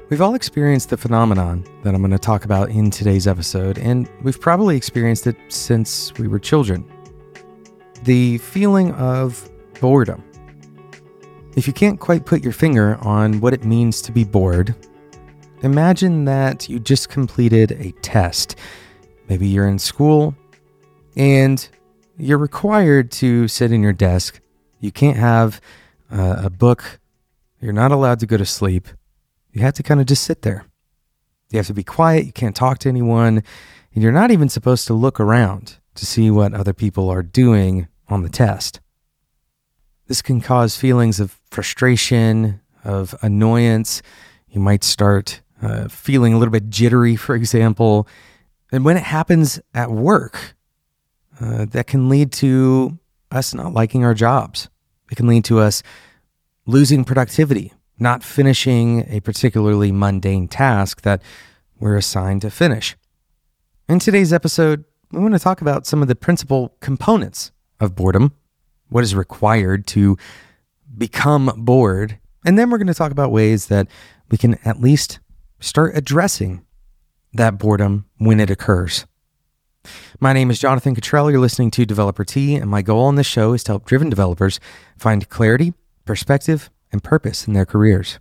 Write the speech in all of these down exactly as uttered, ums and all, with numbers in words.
We've all experienced the phenomenon that I'm going to talk about in today's episode, and we've probably experienced it since we were children. The feeling of boredom. If you can't quite put your finger on what it means to be bored, imagine that you just completed a test. Maybe you're in school, and you're required to sit in your desk. You can't have uh, a book. You're not allowed to go to sleep. You have to kind of just sit there. You have to be quiet. You can't talk to anyone. And you're not even supposed to look around to see what other people are doing on the test. This can cause feelings of frustration, of annoyance. You might start uh, feeling a little bit jittery, for example. And when it happens at work, uh, that can lead to us not liking our jobs. It can lead to us losing productivity, not finishing a particularly mundane task that we're assigned to finish. In today's episode, we want to talk about some of the principal components of boredom, what is required to become bored, and then we're going to talk about ways that we can at least start addressing that boredom when it occurs. My name is Jonathan Cottrell. You're listening to Developer Tea, and my goal on this show is to help driven developers find clarity, perspective, and purpose in their careers.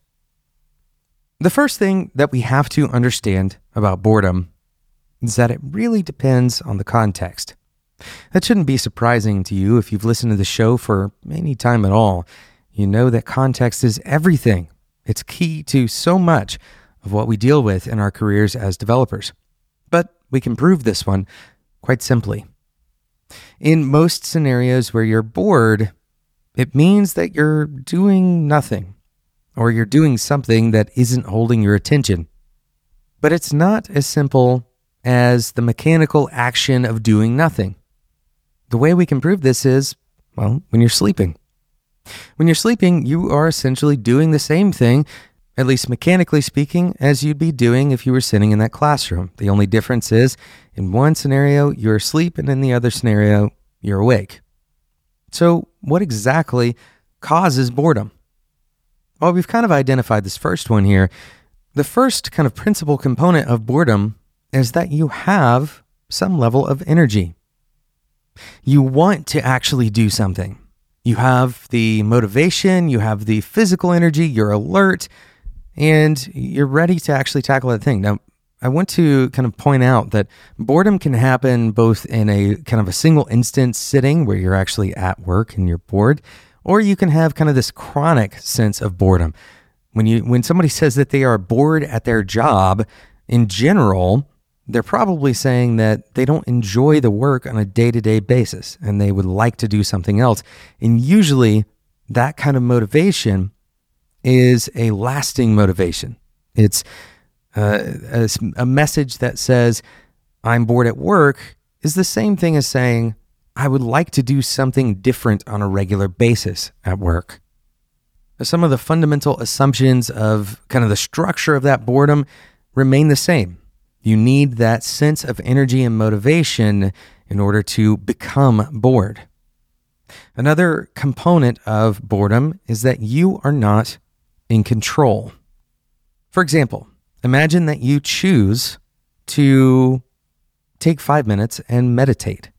The first thing that we have to understand about boredom is that it really depends on the context. That shouldn't be surprising to you if you've listened to the show for any time at all. You know that context is everything. It's key to so much of what we deal with in our careers as developers. But we can prove this one quite simply. In most scenarios where you're bored, it means that you're doing nothing, or you're doing something that isn't holding your attention. But it's not as simple as the mechanical action of doing nothing. The way we can prove this is, well, when you're sleeping. When you're sleeping, you are essentially doing the same thing, at least mechanically speaking, as you'd be doing if you were sitting in that classroom. The only difference is, in one scenario, you're asleep, and in the other scenario, you're awake. So what exactly causes boredom? Well, we've kind of identified this first one here. The first kind of principal component of boredom is that you have some level of energy. You want to actually do something. You have the motivation, you have the physical energy, you're alert, and you're ready to actually tackle that thing. Now, I want to kind of point out that boredom can happen both in a kind of a single instance sitting where you're actually at work and you're bored, or you can have kind of this chronic sense of boredom. When you when somebody says that they are bored at their job, in general, they're probably saying that they don't enjoy the work on a day-to-day basis and they would like to do something else. And usually that kind of motivation is a lasting motivation. It's Uh, a, a message that says, I'm bored at work, is the same thing as saying, I would like to do something different on a regular basis at work. Some of the fundamental assumptions of kind of the structure of that boredom remain the same. You need that sense of energy and motivation in order to become bored. Another component of boredom is that you are not in control. For example, imagine that you choose to take five minutes and meditate.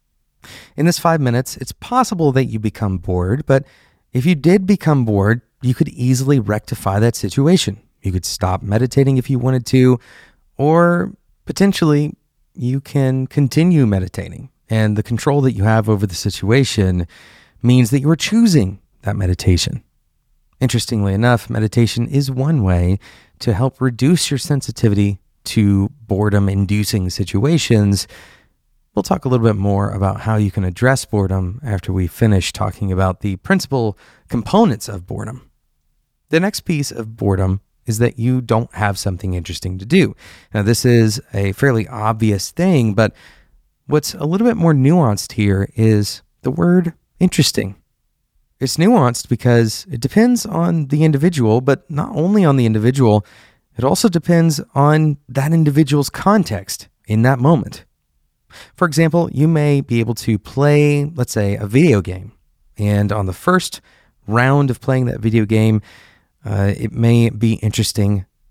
In this five minutes, it's possible that you become bored, but if you did become bored, you could easily rectify that situation. You could stop meditating if you wanted to, or potentially you can continue meditating. And the control that you have over the situation means that you are choosing that meditation. Interestingly enough, meditation is one way to help reduce your sensitivity to boredom-inducing situations. We'll talk a little bit more about how you can address boredom after we finish talking about the principal components of boredom. The next piece of boredom is that you don't have something interesting to do. Now, this is a fairly obvious thing, but what's a little bit more nuanced here is the word interesting. It's nuanced because it depends on the individual, but not only on the individual, it also depends on that individual's context in that moment. For example, you may be able to play, let's say, a video game, and on the first round of playing that video game, uh, it may be interesting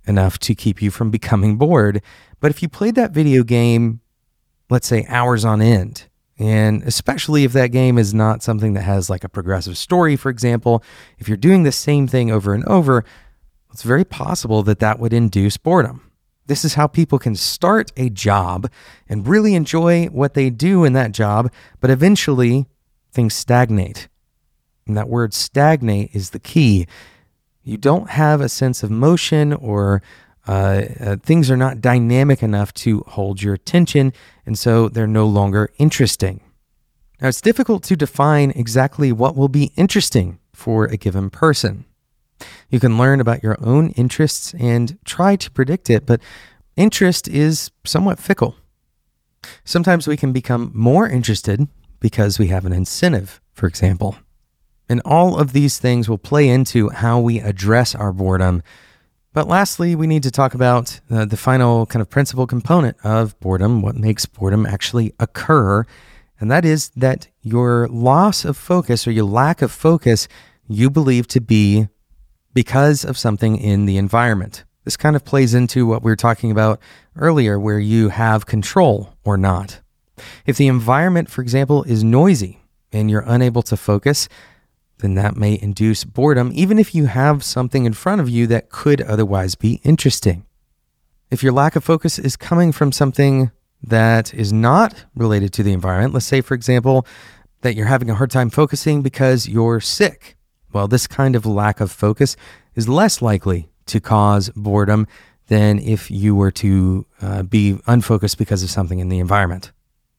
enough to keep you from becoming bored. But if you played that video game, let's say hours on end, and especially if that game is not something that has like a progressive story, for example, if you're doing the same thing over and over, it's very possible that that would induce boredom. This is how people can start a job and really enjoy what they do in that job, but eventually things stagnate. And that word stagnate is the key. You don't have a sense of motion, or uh, uh, things are not dynamic enough to hold your attention, and so they're no longer interesting. Now, it's difficult to define exactly what will be interesting for a given person. You can learn about your own interests and try to predict it, but interest is somewhat fickle. Sometimes we can become more interested because we have an incentive, for example. And all of these things will play into how we address our boredom. But lastly, we need to talk about uh, the final kind of principal component of boredom, what makes boredom actually occur. And that is that your loss of focus or your lack of focus, you believe to be because of something in the environment. This kind of plays into what we were talking about earlier, where you have control or not. If the environment, for example, is noisy and you're unable to focus, then that may induce boredom, even if you have something in front of you that could otherwise be interesting. If your lack of focus is coming from something that is not related to the environment, let's say, for example, that you're having a hard time focusing because you're sick. Well, this kind of lack of focus is less likely to cause boredom than if you were to uh, be unfocused because of something in the environment.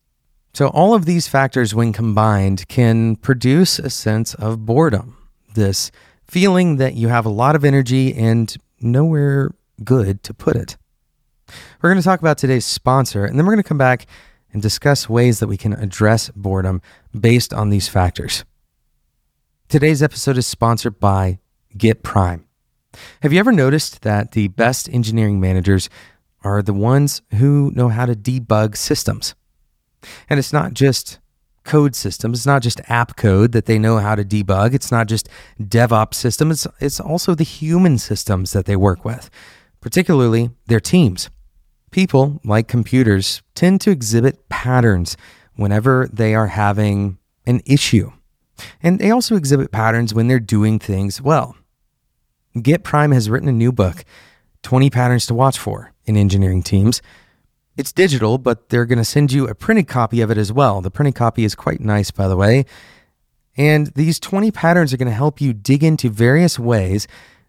So all of these factors, when combined, can produce a sense of boredom, this feeling that you have a lot of energy and nowhere good to put it. We're going to talk about today's sponsor, and then we're going to come back and discuss ways that we can address boredom based on these factors. Today's episode is sponsored by GitPrime. Have you ever noticed that the best engineering managers are the ones who know how to debug systems? And it's not just code systems. It's not just app code that they know how to debug. It's not just DevOps systems. It's, it's also the human systems that they work with, particularly their teams. People, like computers, tend to exhibit patterns whenever they are having an issue. And they also exhibit patterns when they're doing things well. GitPrime has written a new book, twenty Patterns to Watch For in Engineering Teams. It's digital, but they're going to send you a printed copy of it as well. The printed copy is quite nice, by the way. And these twenty patterns are going to help you dig into various ways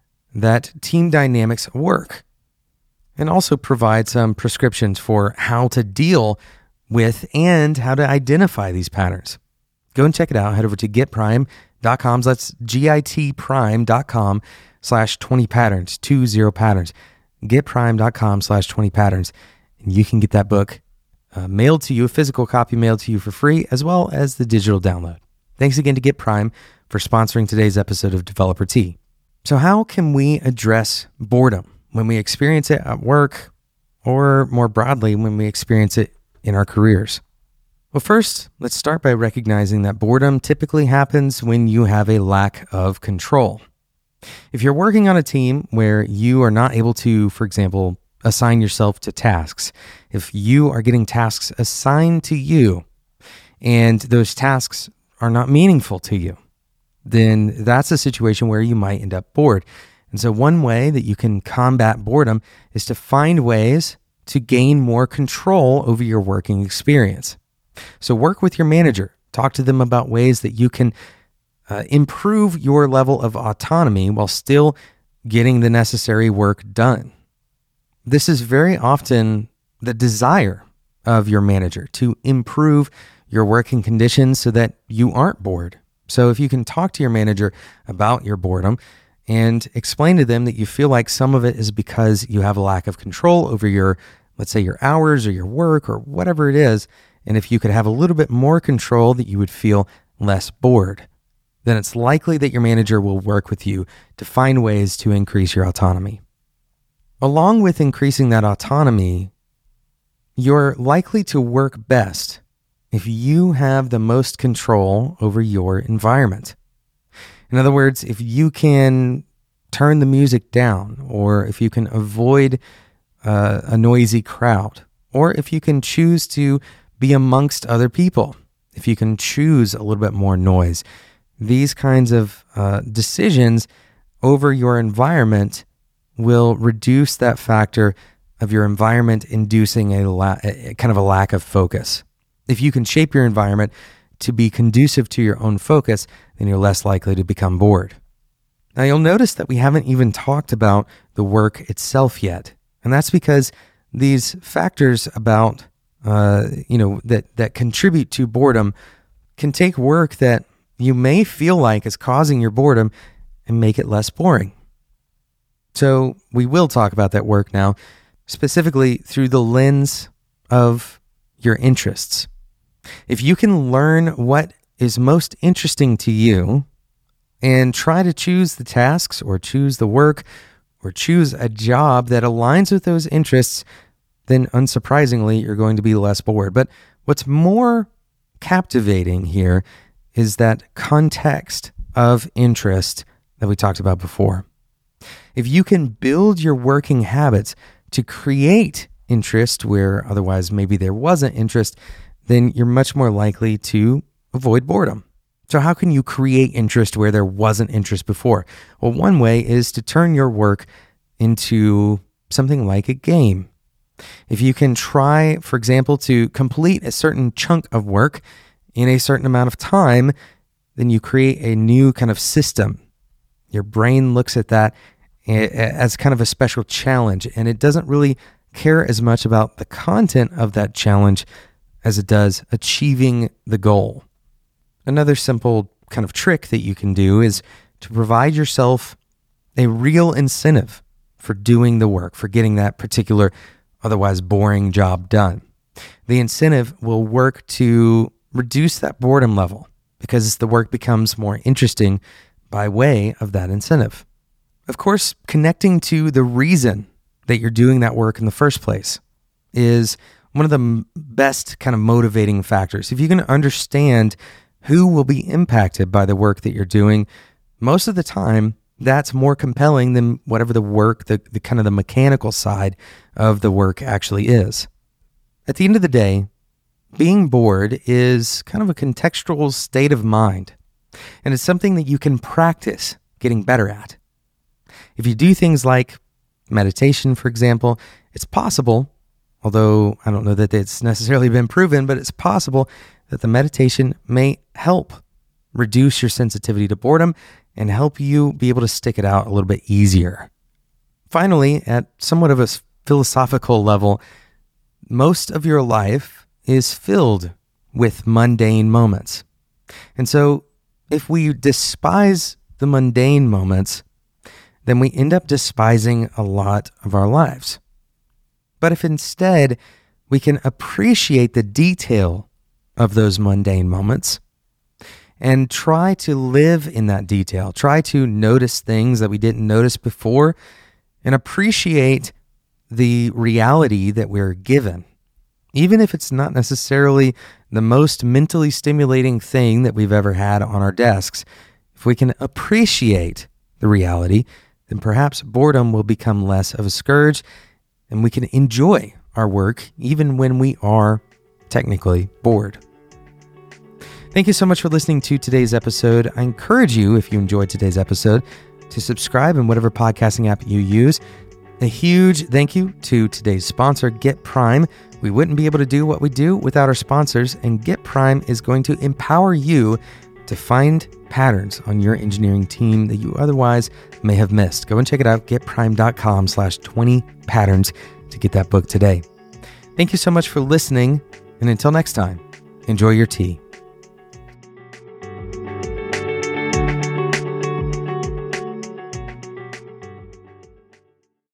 that team dynamics work, and also provide some prescriptions for how to deal with and how to identify these patterns. Go and check it out. Head over to gitprime dot com. That's G-I-T prime dot com slash 20 patterns, two zero patterns. gitprime dot com slash 20 patterns. And you can get that book uh, mailed to you, a physical copy mailed to you for free, as well as the digital download. Thanks again to GitPrime for sponsoring today's episode of Developer Tea. So how can we address boredom when we experience it at work, or more broadly, when we experience it in our careers? Well, first, let's start by recognizing that boredom typically happens when you have a lack of control. If you're working on a team where you are not able to, for example, assign yourself to tasks, if you are getting tasks assigned to you and those tasks are not meaningful to you, then that's a situation where you might end up bored. And so one way that you can combat boredom is to find ways to gain more control over your working experience. So work with your manager. Talk to them about ways that you can uh, improve your level of autonomy while still getting the necessary work done. This is very often the desire of your manager, to improve your working conditions so that you aren't bored. So if you can talk to your manager about your boredom and explain to them that you feel like some of it is because you have a lack of control over your, let's say, your hours or your work or whatever it is, and if you could have a little bit more control, that you would feel less bored, then it's likely that your manager will work with you to find ways to increase your autonomy. Along with increasing that autonomy, you're likely to work best if you have the most control over your environment. In other words, if you can turn the music down, or if you can avoid uh, a noisy crowd, or if you can choose to be amongst other people, if you can choose a little bit more noise. These kinds of uh, decisions over your environment will reduce that factor of your environment inducing a, la- a kind of a lack of focus. If you can shape your environment to be conducive to your own focus, then you're less likely to become bored. Now, you'll notice that we haven't even talked about the work itself yet. And that's because these factors about, uh, you know, that, that contribute to boredom can take work that you may feel like is causing your boredom and make it less boring. So we will talk about that work now, specifically through the lens of your interests. If you can learn what is most interesting to you and try to choose the tasks or choose the work or choose a job that aligns with those interests, then unsurprisingly, you're going to be less bored. But what's more captivating here is that context of interest that we talked about before. If you can build your working habits to create interest where otherwise maybe there wasn't interest, then you're much more likely to avoid boredom. So how can you create interest where there wasn't interest before? Well, one way is to turn your work into something like a game. If you can try, for example, to complete a certain chunk of work in a certain amount of time, then you create a new kind of system. Your brain looks at that as kind of a special challenge, and it doesn't really care as much about the content of that challenge as it does achieving the goal. Another simple kind of trick that you can do is to provide yourself a real incentive for doing the work, for getting that particular otherwise boring job done. The incentive will work to reduce that boredom level because the work becomes more interesting by way of that incentive. Of course, connecting to the reason that you're doing that work in the first place is one of the best kind of motivating factors. If you can understand who will be impacted by the work that you're doing, most of the time, that's more compelling than whatever the work, the, the kind of the mechanical side of the work actually is. At the end of the day, being bored is kind of a contextual state of mind, and it's something that you can practice getting better at. If you do things like meditation, for example, it's possible, although I don't know that it's necessarily been proven, but it's possible that the meditation may help reduce your sensitivity to boredom and help you be able to stick it out a little bit easier. Finally, at somewhat of a philosophical level, most of your life is filled with mundane moments. And so if we despise the mundane moments, then we end up despising a lot of our lives. But if instead we can appreciate the detail of those mundane moments and try to live in that detail, try to notice things that we didn't notice before and appreciate the reality that we're given, even if it's not necessarily the most mentally stimulating thing that we've ever had on our desks. If we can appreciate the reality, then perhaps boredom will become less of a scourge and we can enjoy our work even when we are technically bored. Thank you so much for listening to today's episode. I encourage you, if you enjoyed today's episode, to subscribe in whatever podcasting app you use. A huge thank you to today's sponsor, Get Prime. We wouldn't be able to do what we do without our sponsors, and Get Prime is going to empower you to find patterns on your engineering team that you otherwise may have missed. Go and check it out, getprime.com slash 20 patterns to get that book today. Thank you so much for listening, and until next time, enjoy your tea.